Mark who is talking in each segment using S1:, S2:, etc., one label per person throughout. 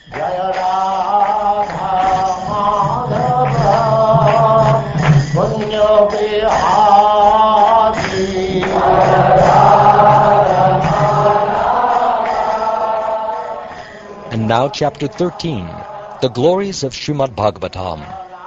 S1: Jaya Radha Madhava Punya Bihari.
S2: And now chapter 13, the glories of Srimad Bhagavatam.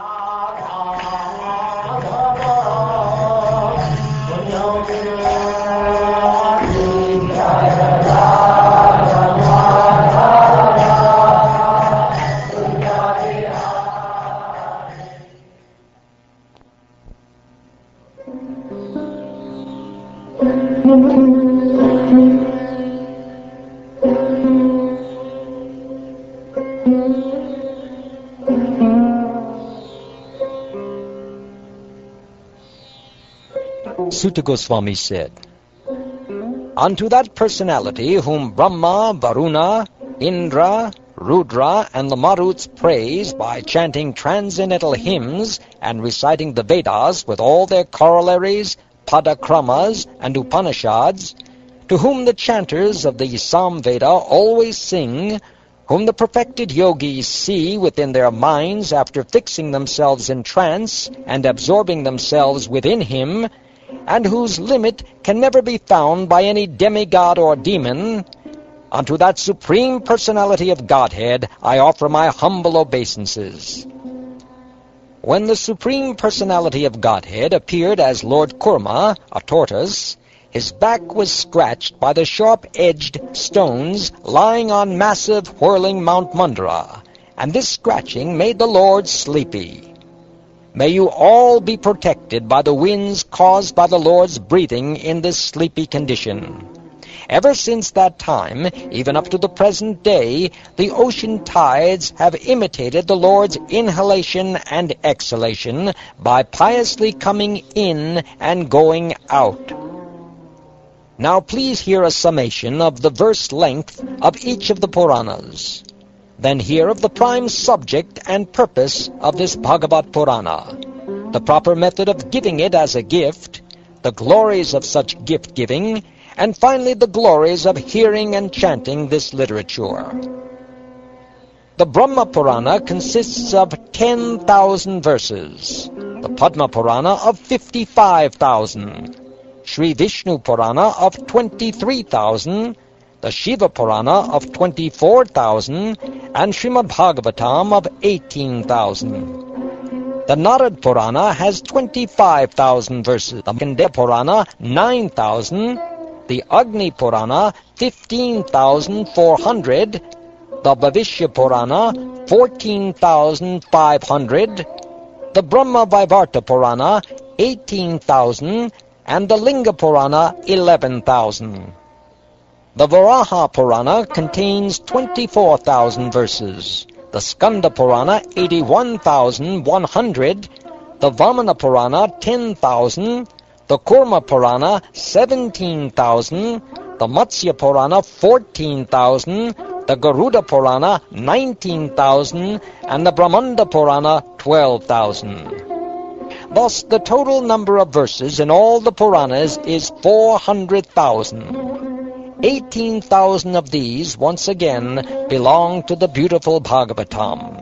S2: Sutta Goswami said, "Unto that personality whom Brahma, Varuna, Indra, Rudra, and the Maruts praise by chanting transcendental hymns and reciting the Vedas with all their corollaries, Padakramas, and Upanishads, to whom the chanters of the Samveda always sing, whom the perfected yogis see within their minds after fixing themselves in trance and absorbing themselves within him, and whose limit can never be found by any demigod or demon, unto that Supreme Personality of Godhead I offer my humble obeisances." When the Supreme Personality of Godhead appeared as Lord Kurma, a tortoise, his back was scratched by the sharp-edged stones lying on massive whirling Mount Mandara, and this scratching made the Lord sleepy. May you all be protected by the winds caused by the Lord's breathing in this sleepy condition. Ever since that time, even up to the present day, the ocean tides have imitated the Lord's inhalation and exhalation by piously coming in and going out. Now please hear a summation of the verse length of each of the Puranas. Then hear of the prime subject and purpose of this Bhagavat Purana, the proper method of giving it as a gift, the glories of such gift-giving, and finally the glories of hearing and chanting this literature. The Brahma Purana consists of 10,000 verses, the Padma Purana of 55,000, Sri Vishnu Purana of 23,000, the Shiva Purana of 24,000, and Srimad Bhagavatam of 18,000. The Narad Purana has 25,000 verses, the Markandeya Purana 9,000, the Agni Purana 15,400, the Bhavishya Purana 14,500, the Brahma Vaivarta Purana 18,000, and the Linga Purana 11,000. The Varaha Purana contains 24,000 verses, the Skanda Purana 81,100, the Vamana Purana 10,000, the Kurma Purana 17,000, the Matsya Purana 14,000, the Garuda Purana 19,000, and the Brahmanda Purana 12,000. Thus the total number of verses in all the Puranas is 400,000. 18,000 of these, once again, belong to the beautiful Bhagavatam.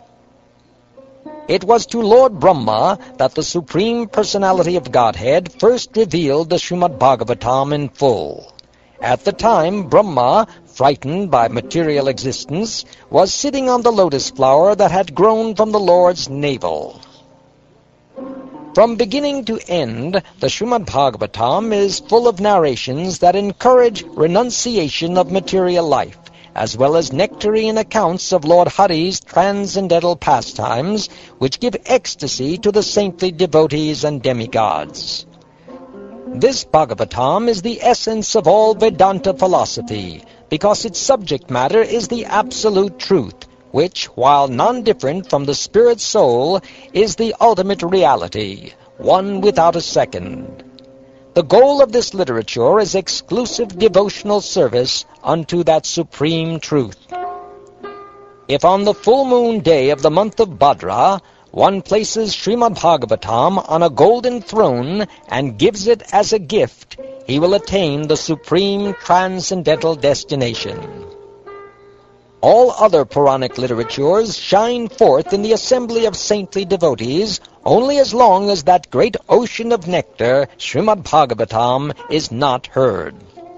S2: It was to Lord Brahma that the Supreme Personality of Godhead first revealed the Srimad Bhagavatam in full. At the time, Brahma, frightened by material existence, was sitting on the lotus flower that had grown from the Lord's navel. From beginning to end, the Srimad Bhagavatam is full of narrations that encourage renunciation of material life, as well as nectarine accounts of Lord Hari's transcendental pastimes, which give ecstasy to the saintly devotees and demigods. This Bhagavatam is the essence of all Vedanta philosophy, because its subject matter is the absolute truth, which, while non-different from the spirit soul, is the ultimate reality, one without a second. The goal of this literature is exclusive devotional service unto that supreme truth. If on the full moon day of the month of Bhadra, one places Srimad Bhagavatam on a golden throne and gives it as a gift, he will attain the supreme transcendental destination. All other Puranic literatures shine forth in the assembly of saintly devotees only as long as that great ocean of nectar, Srimad Bhagavatam, is not heard.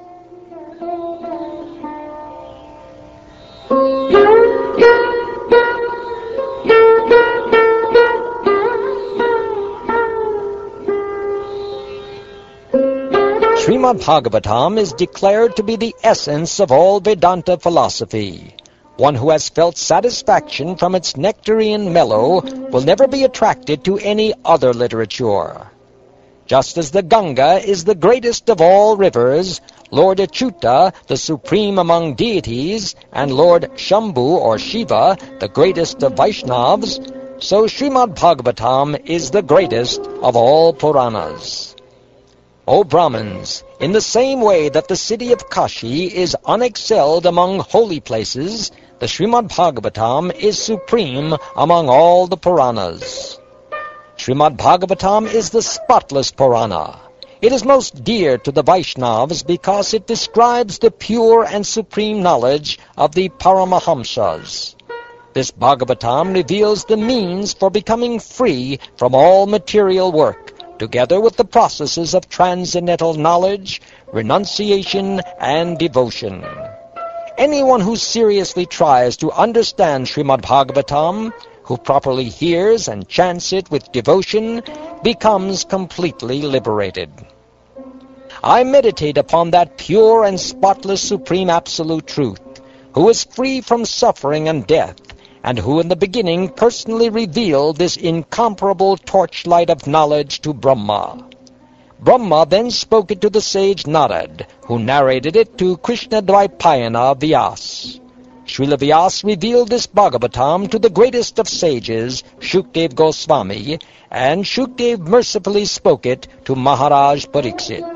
S2: Srimad Bhagavatam is declared to be the essence of all Vedanta philosophy. One who has felt satisfaction from its nectarian mellow will never be attracted to any other literature. Just as the Ganga is the greatest of all rivers, Lord Achyuta, the supreme among deities, and Lord Shambhu or Shiva, the greatest of Vaishnavas, so Srimad Bhagavatam is the greatest of all Puranas. O Brahmins, in the same way that the city of Kashi is unexcelled among holy places, the Srimad Bhagavatam is supreme among all the Puranas. Srimad Bhagavatam is the spotless Purana. It is most dear to the Vaishnavas because it describes the pure and supreme knowledge of the Paramahamsas. This Bhagavatam reveals the means for becoming free from all material work, together with the processes of transcendental knowledge, renunciation, and devotion. Anyone who seriously tries to understand Srimad Bhagavatam, who properly hears and chants it with devotion, becomes completely liberated. I meditate upon that pure and spotless Supreme Absolute Truth, who is free from suffering and death, and who in the beginning personally revealed this incomparable torchlight of knowledge to Brahma. Brahma then spoke it to the sage Narad, who narrated it to Krishna Dvaipayana Vyas. Srila Vyas revealed this Bhagavatam to the greatest of sages, Shukdev Goswami, and Shukdev mercifully spoke it to Maharaj Pariksit.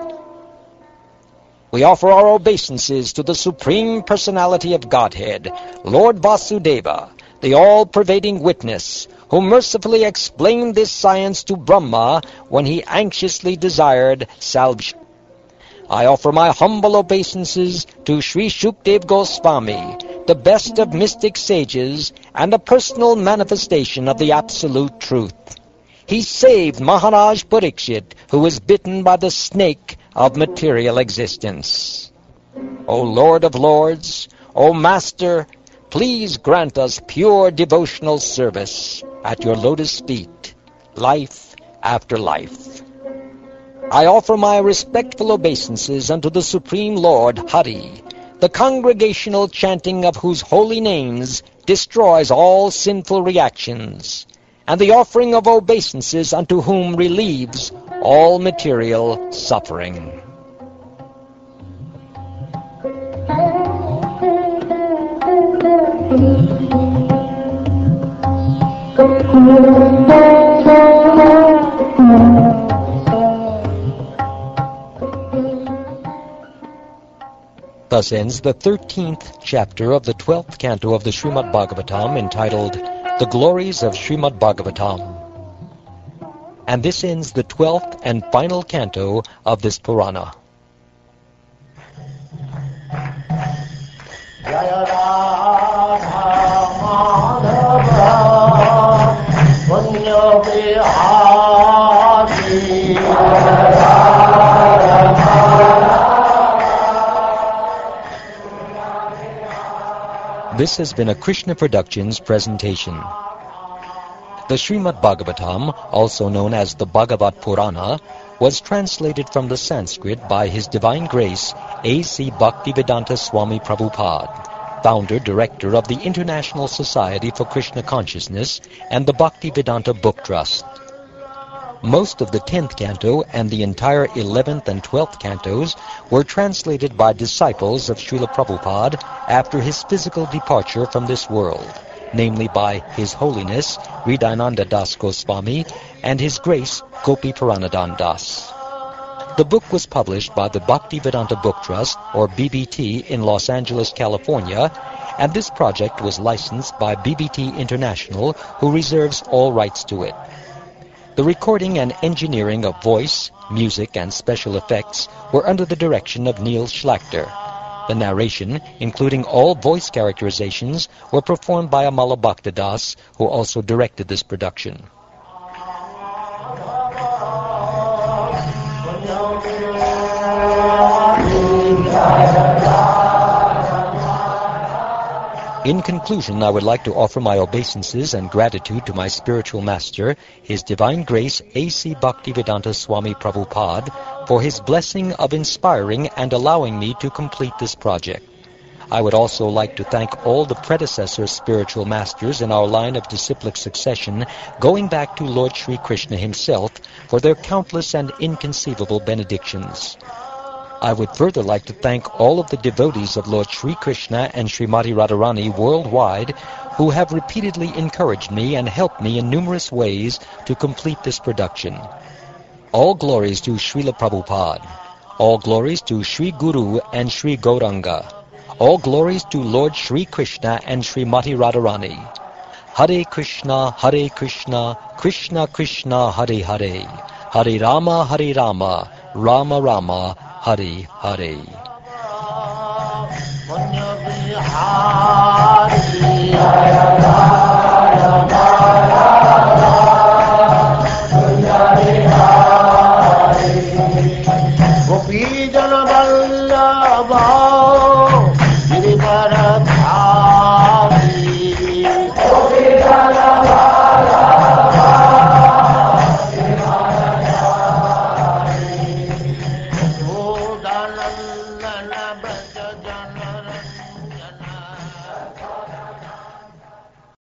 S2: We offer our obeisances to the Supreme Personality of Godhead, Lord Vasudeva, the all-pervading witness, who mercifully explained this science to Brahma when he anxiously desired salvation. I offer my humble obeisances to Sri Shukdev Goswami, the best of mystic sages and a personal manifestation of the absolute truth. He saved Maharaj Pariksit, who was bitten by the snake of material existence. O Lord of Lords, O Master, please grant us pure devotional service at your lotus feet, life after life. I offer my respectful obeisances unto the Supreme Lord Hari, the congregational chanting of whose holy names destroys all sinful reactions, and the offering of obeisances unto whom relieves all material suffering. Thus ends the 13th chapter of the 12th canto of the Srimad Bhagavatam, entitled The Glories of Srimad Bhagavatam. And this ends the 12th and final canto of this Purana.
S1: Jaya Radha Madhava Punya Bihari
S2: This has been a Krishna Productions presentation. The Srimad Bhagavatam, also known as the Bhagavat Purana, was translated from the Sanskrit by His Divine Grace A.C. Bhaktivedanta Swami Prabhupada, founder-director of the International Society for Krishna Consciousness and the Bhaktivedanta Book Trust. Most of the 10th canto and the entire 11th and 12th cantos were translated by disciples of Srila Prabhupada after his physical departure from this world, namely by His Holiness Hridayananda Das Goswami and His Grace Gopi Puranadhan Das. The book was published by the Bhaktivedanta Book Trust, or BBT, in Los Angeles, California, and this project was licensed by BBT International, who reserves all rights to it. The recording and engineering of voice, music, and special effects were under the direction of Neil Schlachter. The narration, including all voice characterizations, were performed by Amala Bhaktadas, who also directed this production. In conclusion, I would like to offer my obeisances and gratitude to my spiritual master, His Divine Grace A.C. Bhaktivedanta Swami Prabhupada, for his blessing of inspiring and allowing me to complete this project. I would also like to thank all the predecessor spiritual masters in our line of disciplic succession, going back to Lord Sri Krishna himself, for their countless and inconceivable benedictions. I would further like to thank all of the devotees of Lord Sri Krishna and Srimati Radharani worldwide who have repeatedly encouraged me and helped me in numerous ways to complete this production. All glories to Srila Prabhupada. All glories to Sri Guru and Sri Gauranga. All glories to Lord Sri Krishna and Srimati Radharani. Hare Krishna, Krishna Krishna, Hare Hare. Hare Rama, Rama Rama, Hare Hare.